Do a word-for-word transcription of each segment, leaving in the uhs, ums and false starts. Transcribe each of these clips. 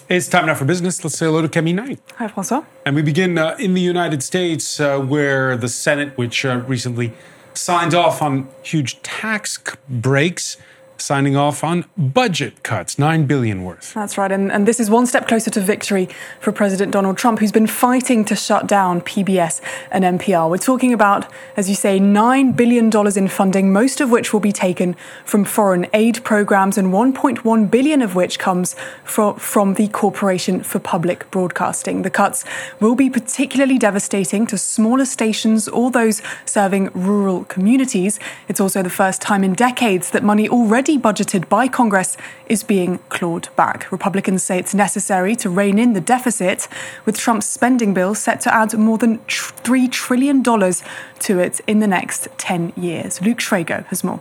It's time now for business. Let's say hello to Camille Knight. Hi, François. And we begin uh, in the United States, uh, where the Senate, which uh, recently signed off on huge tax c- breaks, signing off on budget cuts, nine billion dollars worth. That's right. And, and this is one step closer to victory for President Donald Trump, who's been fighting to shut down P B S and N P R. We're talking about, as you say, nine billion dollars in funding, most of which will be taken from foreign aid programs and one point one billion dollars of which comes from, from the Corporation for Public Broadcasting. The cuts will be particularly devastating to smaller stations or those serving rural communities. It's also the first time in decades that money already budgeted by Congress is being clawed back. Republicans say it's necessary to rein in the deficit, with Trump's spending bill set to add more than three trillion dollars to it in the next ten years. Luke Schrago has more.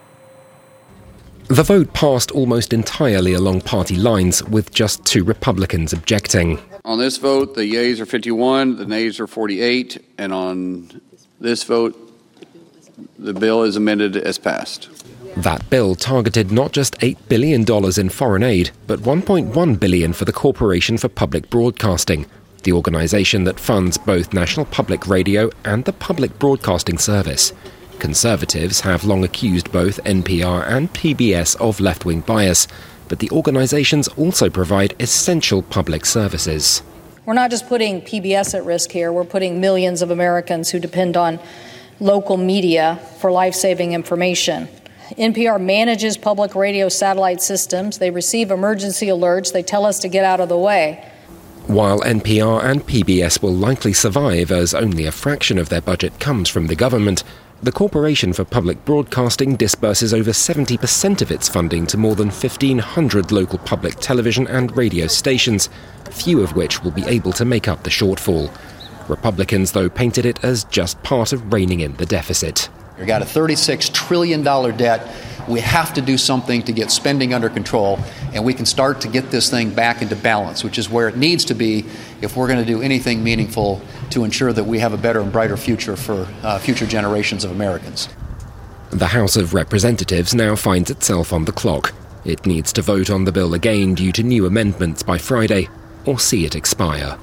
The vote passed almost entirely along party lines, with just two Republicans objecting. On this vote, the yeas are fifty-one, the nays are forty-eight, and on this vote, the bill is amended as passed. That bill targeted not just eight billion dollars in foreign aid, but one point one billion dollars for the Corporation for Public Broadcasting, the organisation that funds both National Public Radio and the Public Broadcasting Service. Conservatives have long accused both N P R and P B S of left-wing bias, but the organisations also provide essential public services. We're not just putting P B S at risk here, we're putting millions of Americans who depend on local media for life-saving information. N P R manages public radio satellite systems. They receive emergency alerts. They tell us to get out of the way. While N P R and P B S will likely survive as only a fraction of their budget comes from the government, the Corporation for Public Broadcasting disburses over seventy percent of its funding to more than fifteen hundred local public television and radio stations, few of which will be able to make up the shortfall. Republicans, though, painted it as just part of reining in the deficit. We've got a thirty-six trillion dollars debt. We have to do something to get spending under control, and we can start to get this thing back into balance, which is where it needs to be if we're going to do anything meaningful to ensure that we have a better and brighter future for uh, future generations of Americans. The House of Representatives now finds itself on the clock. It needs to vote on the bill again due to new amendments by Friday, or see it expire.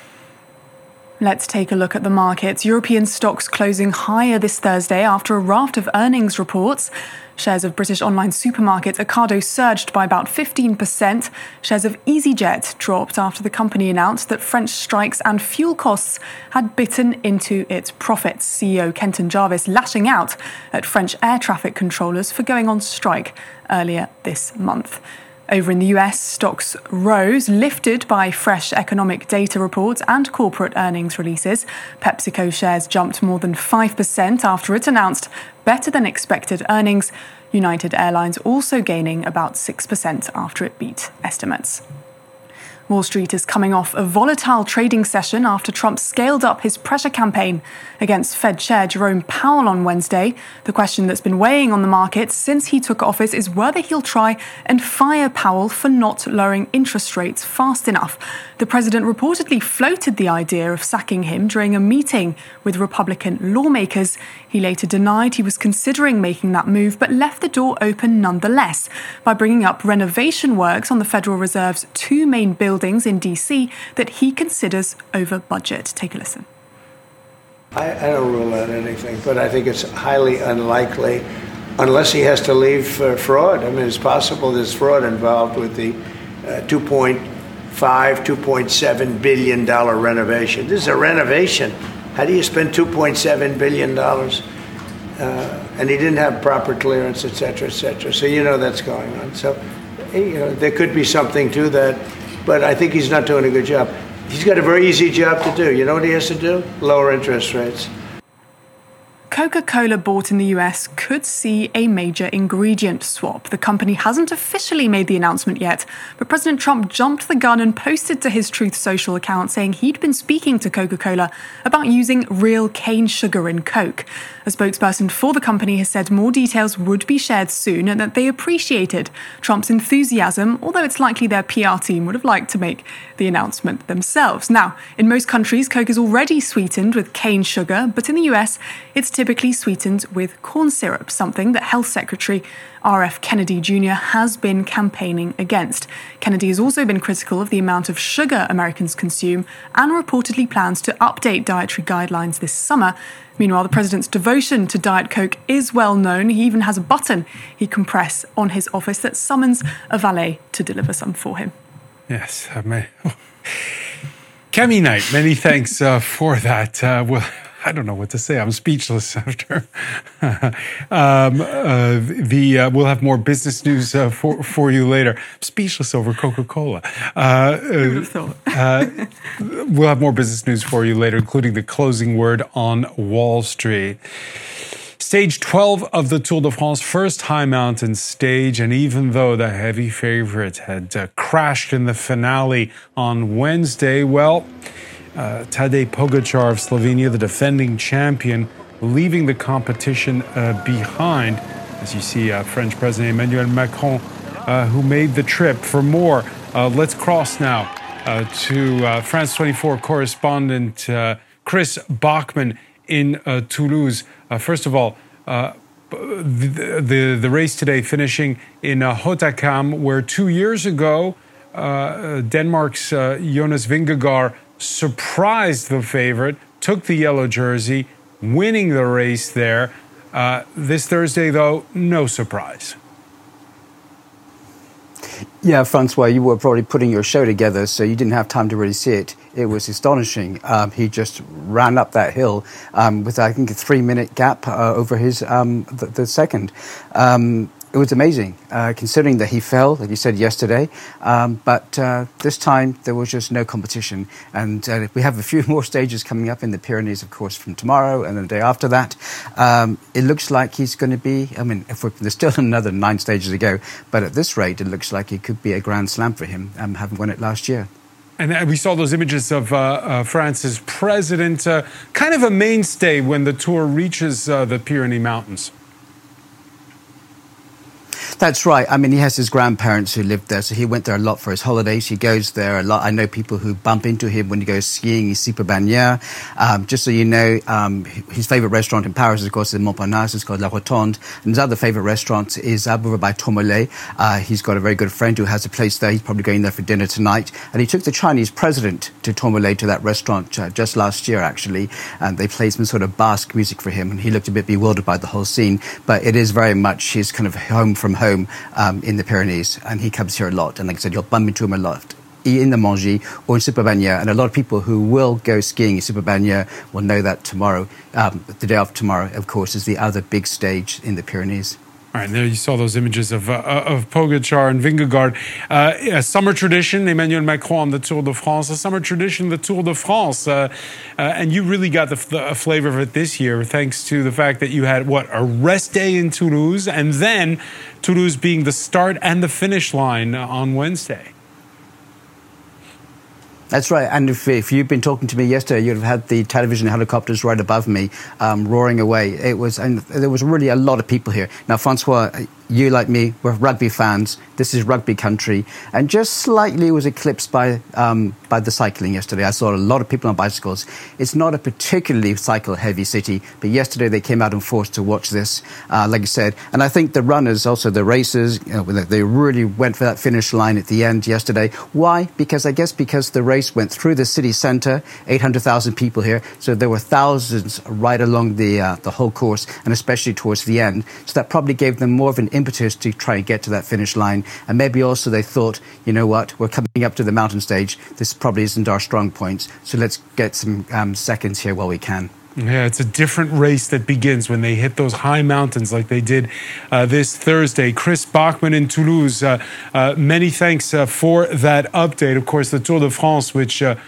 Let's take a look at the markets. European stocks closing higher this Thursday after a raft of earnings reports. Shares of British online supermarket Ocado surged by about fifteen percent. Shares of EasyJet dropped after the company announced that French strikes and fuel costs had bitten into its profits. C E O Kenton Jarvis lashing out at French air traffic controllers for going on strike earlier this month. Over in the U S, stocks rose, lifted by fresh economic data reports and corporate earnings releases. PepsiCo shares jumped more than five percent after it announced better than expected earnings. United Airlines also gaining about six percent after it beat estimates. Wall Street is coming off a volatile trading session after Trump scaled up his pressure campaign against Fed Chair Jerome Powell on Wednesday. The question that's been weighing on the markets since he took office is whether he'll try and fire Powell for not lowering interest rates fast enough. The president reportedly floated the idea of sacking him during a meeting with Republican lawmakers. He later denied he was considering making that move, but left the door open nonetheless by bringing up renovation works on the Federal Reserve's two main buildings in D C that he considers over budget. Take a listen. I, I don't rule out anything, but I think it's highly unlikely unless he has to leave for fraud. I mean, it's possible there's fraud involved with the uh, two point five, two point seven billion dollars renovation. This is a renovation. How do you spend two point seven billion dollars? Uh, and he didn't have proper clearance, et cetera, et cetera. So you know that's going on. So, you know, there could be something to that. But I think he's not doing a good job. He's got a very easy job to do. You know what he has to do? Lower interest rates. Coca-Cola bought in the U S could see a major ingredient swap. The company hasn't officially made the announcement yet, but President Trump jumped the gun and posted to his Truth Social account saying he'd been speaking to Coca-Cola about using real cane sugar in Coke. A spokesperson for the company has said more details would be shared soon and that they appreciated Trump's enthusiasm, although it's likely their P R team would have liked to make the announcement themselves. Now, in most countries, Coke is already sweetened with cane sugar, but in the U S, it's typically typically sweetened with corn syrup, something that Health Secretary R F Kennedy Junior has been campaigning against. Kennedy has also been critical of the amount of sugar Americans consume and reportedly plans to update dietary guidelines this summer. Meanwhile, the president's devotion to Diet Coke is well known. He even has a button he can press on his office that summons a valet to deliver some for him. Yes, I may. Cami Knight, many thanks uh, for that. Uh, well, I don't know what to say. I'm speechless after. um, uh, the uh, we'll have more business news uh, for for you later. I'm speechless over Coca-Cola. Uh, Who would have thought? uh, we'll have more business news for you later, including the closing word on Wall Street. Stage twelve of the Tour de France, first high mountain stage, and even though the heavy favorite had uh, crashed in the finale on Wednesday, well, uh, Tadej Pogačar of Slovenia, the defending champion, leaving the competition uh, behind. As you see, uh, French President Emmanuel Macron, uh, who made the trip. For more, uh, let's cross now uh, to uh, France twenty-four correspondent uh, Chris Bachmann in uh, Toulouse. Uh, first of all, uh, the, the the race today finishing in uh, Hautacam, where two years ago uh, Denmark's uh, Jonas Vingegaard surprised the favorite, took the yellow jersey, winning the race there. Uh, this Thursday, though, no surprise. Yeah, Francois, you were probably putting your show together, so you didn't have time to really see it. It was astonishing. Um, he just ran up that hill um, with, I think, a three-minute gap uh, over his um, the, the second. Um, it was amazing, uh, considering that he fell, like you said yesterday. Um, but uh, this time, there was just no competition. And uh, we have a few more stages coming up in the Pyrenees, of course, from tomorrow and the day after that. Um, it looks like he's going to be, I mean, if we're, there's still another nine stages to go. But at this rate, it looks like it could be a grand slam for him, um, having won it last year. And we saw those images of uh, uh, France's president, uh, kind of a mainstay when the Tour reaches uh, the Pyrenees Mountains. That's right. I mean, he has his grandparents who lived there, so he went there a lot for his holidays. He goes there a lot. I know people who bump into him when he goes skiing in Cypre-Bagnères. Um, just so you know, um, his favourite restaurant in Paris, of course, is Montparnasse. It's called La Rotonde. And his other favourite restaurant is over by Tourmalet. Uh, he's got a very good friend who has a place there. He's probably going there for dinner tonight. And he took the Chinese president to Tourmalet, to that restaurant, uh, just last year, actually. And they played some sort of Basque music for him. And he looked a bit bewildered by the whole scene. But it is very much his kind of home from home. Home um, in the Pyrenees, and he comes here a lot. And like I said, you'll bump into him a lot in the Mongy or in Cypre-Bagnères. And a lot of people who will go skiing in Cypre-Bagnères will know that tomorrow, um, the day after tomorrow, of course, is the other big stage in the Pyrenees. All right, there you saw those images of uh, of Pogačar and Vingegaard. Uh, a summer tradition, Emmanuel Macron on the Tour de France. A summer tradition, the Tour de France. Uh, uh, and you really got the, the flavor of it this year, thanks to the fact that you had, what, a rest day in Toulouse, and then Toulouse being the start and the finish line on Wednesday. That's right. And if, if you'd been talking to me yesterday, you'd have had the television helicopters right above me um, roaring away. It was, and there was really a lot of people here. Now, Francois, you, like me, were rugby fans. This is rugby country. And just slightly was eclipsed by um, by the cycling yesterday. I saw a lot of people on bicycles. It's not a particularly cycle-heavy city, but yesterday they came out in force to watch this, uh, like you said. And I think the runners, also the racers, you know, they really went for that finish line at the end yesterday. Why? Because I guess because the race went through the city centre, eight hundred thousand people here, so there were thousands right along the uh, the whole course, and especially towards the end. So that probably gave them more of an impetus to try and get to that finish line. And maybe also they thought, you know what, we're coming up to the mountain stage. This probably isn't our strong points, so let's get some um, seconds here while we can. Yeah, it's a different race that begins when they hit those high mountains like they did uh, this Thursday. Chris Bachmann in Toulouse, uh, uh, many thanks uh, for that update. Of course, the Tour de France, which uh,